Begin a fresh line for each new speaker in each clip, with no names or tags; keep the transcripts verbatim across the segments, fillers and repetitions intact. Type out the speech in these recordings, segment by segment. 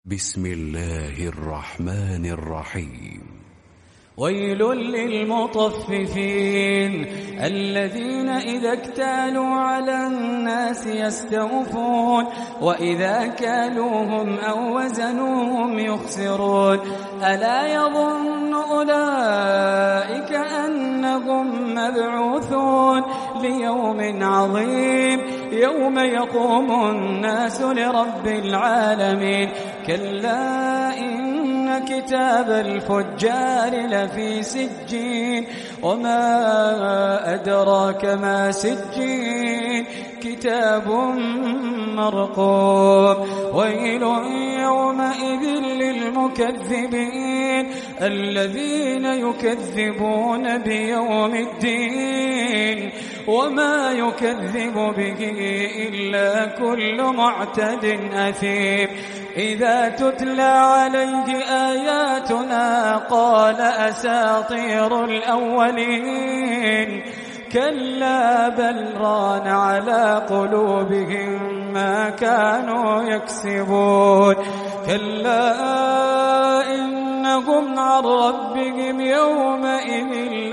بسم الله الرحمن الرحيم.
ويل للمطففين الذين إذا اكتالوا على الناس يستوفون وإذا كالوهم أو وزنوهم يخسرون ألا يظن أولئك أنهم مبعوثون ليوم عظيم يوم يقوم الناس لرب العالمين كلا إن كتاب الفجار لفي سجين وما أدراك ما سجين كتاب مرقوم ويل يومئذ للمكذبين الذين يكذبون بيوم الدين وما يكذب به إلا كل معتد أثيم إذا تتلى عليه آياتنا قال أساطير الأولين كلا بل ران على قلوبهم ما كانوا يكسبون كلا إنهم عن ربهم يومئذ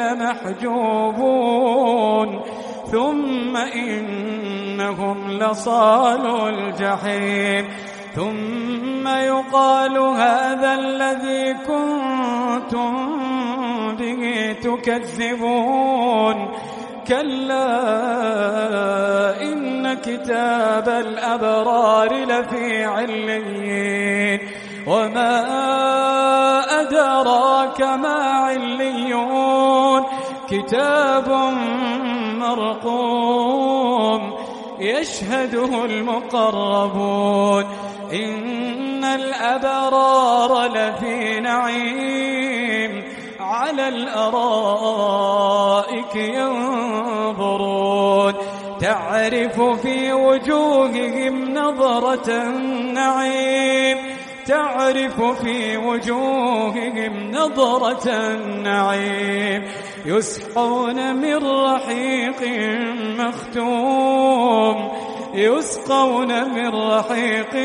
لمحجوبون ثم إنهم لصالو الجحيم ثم يقال هذا الذي كنتم به تكذبون كلا إن كتاب الأبرار لفي عليين وما أدراك ما عليون كتاب مرقوم يشهده المقربون إن الأبرار لفي نعيم على الأرائك ينظرون تعرف في وجوههم نظرة النعيم تعرف في وجوههم نظرة النعيم يسقون من رحيق مختوم يسقون من رحيق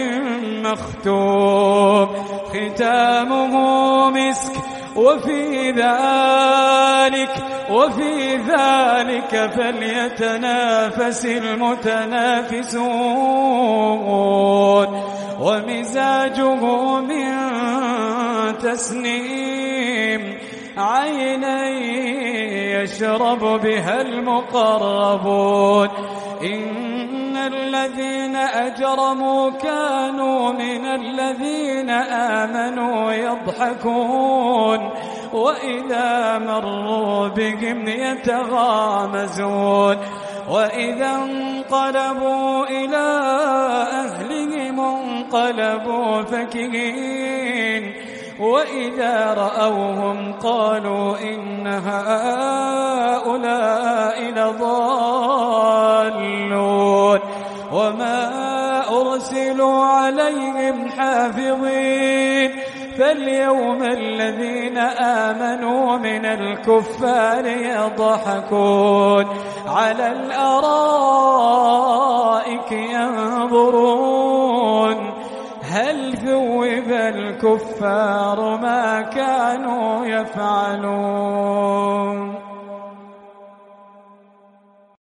مختوم ختامه مسك وفي ذلك وفي ذلك فليتنافس المتنافسون ومزاجه من تسنيم عينا يشرب بها المقربون إن الذين أجرموا كانوا من الذين آمنوا يضحكون وإذا مروا بهم يتغامزون وإذا انقلبوا إلى أهلهم انقلبوا فكهين وإذا رأوهم قالوا إن هؤلاء لضالون وما أرسلوا عليهم حافظين فاليوم الذين آمنوا من الكفار يضحكون على الأرائك ينظرون هل ثوب الكفار